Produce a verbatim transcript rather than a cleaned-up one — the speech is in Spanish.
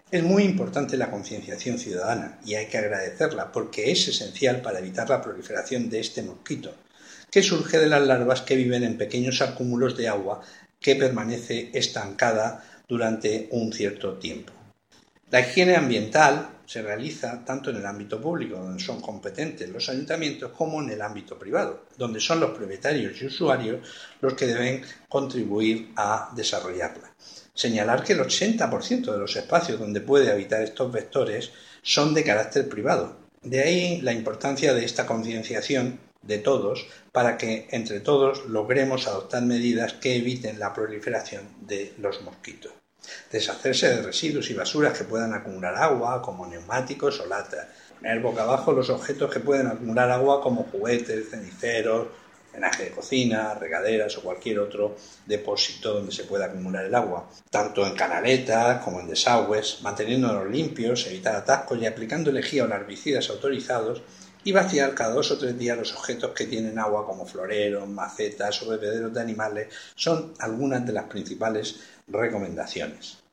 Es muy importante la concienciación ciudadana y hay que agradecerla porque es esencial para evitar la proliferación de este mosquito, que surge de las larvas que viven en pequeños acúmulos de agua que permanece estancada durante un cierto tiempo. La higiene ambiental se realiza tanto en el ámbito público, donde son competentes los ayuntamientos, como en el ámbito privado, donde son los propietarios y usuarios los que deben contribuir a desarrollarla. Señalar que el ochenta por ciento de los espacios donde puede habitar estos vectores son de carácter privado. De ahí la importancia de esta concienciación de todos para que entre todos logremos adoptar medidas que eviten la proliferación de los mosquitos. Deshacerse de residuos y basuras que puedan acumular agua, como neumáticos o latas. Poner boca abajo los objetos que pueden acumular agua, como juguetes, ceniceros, drenaje de cocina, regaderas o cualquier otro depósito donde se pueda acumular el agua, tanto en canaletas como en desagües, manteniéndolos limpios, evitar atascos y aplicando lejía o herbicidas autorizados, y vaciar cada dos o tres días los objetos que tienen agua, como floreros, macetas o bebederos de animales. Son algunas de las principales recomendaciones.